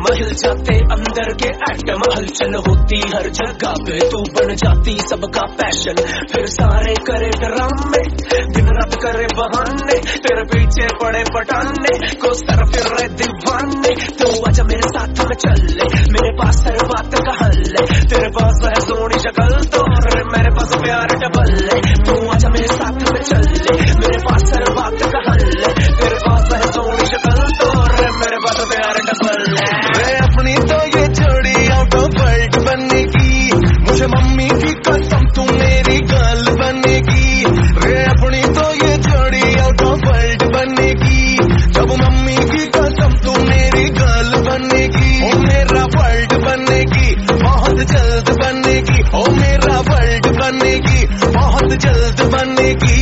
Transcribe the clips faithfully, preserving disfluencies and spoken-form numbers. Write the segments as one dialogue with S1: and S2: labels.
S1: हिल जाते अंदर के एटम, हलचल होती हर जगह पे, तू बन जाती सबका पैशन। फिर सारे करे ड्रामे, दिन रात करे बहाने, तेरे पीछे पड़े पटाने को सर फिर रहे दीवाने। तू आजा मेरे साथ में चल ले, मेरे पास हर बात का हल है, तेरे पास है सोनी शक्ल तो मेरे पास प्यार डबल है। तू आजा मेरे साथ में चल ले, मेरे पास हर बात का हल है, तेरे पास है सोनी शक्ल तो मेरे पास प्यार डबल है।
S2: वे अपनी तो ये जोड़ी आउट ऑफ वर्ल्ड बनेगी, मुझे मम्मी की कसम तू मेरी गर्ल बनेगी। वे अपनी तो ये जोड़ी आउट ऑफ वर्ल्ड बनेगी, जब मम्मी की कसम तू मेरी गर्ल बनेगी। ओ मेरा वर्ल्ड बनेगी, बहुत जल्द बनेगी, ओ मेरा वर्ल्ड बनेगी, बहुत जल्द बनेगी।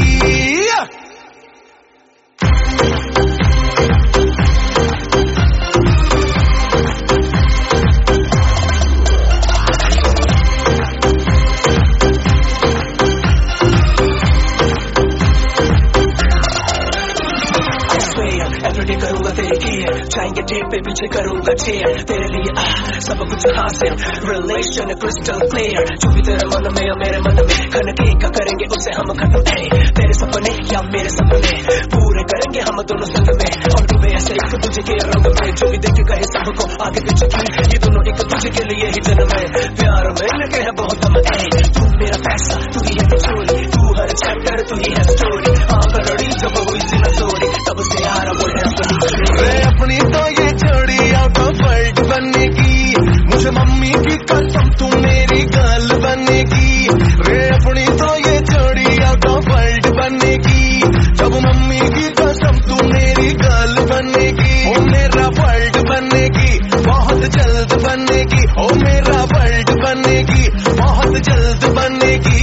S1: एवरीडे करूंगा तेरे केयर, जाएंगे डेट पे पीछे करूंगा चेयर, तेरे लिए आ सब कुछ हासिल, रिलेशन क्रिस्टल क्लियर। जो भी तेरे मन में या मेरे मन में खनके का करेंगे उसे हम खत्म है। तेरे सपने या मेरे सपने पूरे करेंगे हम दोनों संग में, और डूबे ऐसे एक दूसरे के रंग में। जो भी देखे कहे सबको आगे पीछे की, ये दोनों एक दूसरे के लिए ही जन्म है। प्यार में लगे है बहुत हम है, तू मेरा फैसला तू ही है चोरी, तू हर चैप्टर तू ही है स्टोरी। आंख लड़ी जब हुई सी नजोरी, तब से यार वो है
S2: वे अपनी तो ये जोड़ी आउट ऑफ वर्ल्ड बनेगी, मुझे मम्मी की कसम तू मेरी गर्ल बनेगी। वे अपनी तो ये जोड़ी आउट ऑफ वर्ल्ड बनेगी, जब मम्मी की कसम तू मेरी गर्ल बनेगी। ओ मेरा वर्ल्ड बनेगी, बहुत जल्द बनेगी, ओ मेरा वर्ल्ड बनेगी, बहुत जल्द बनेगी।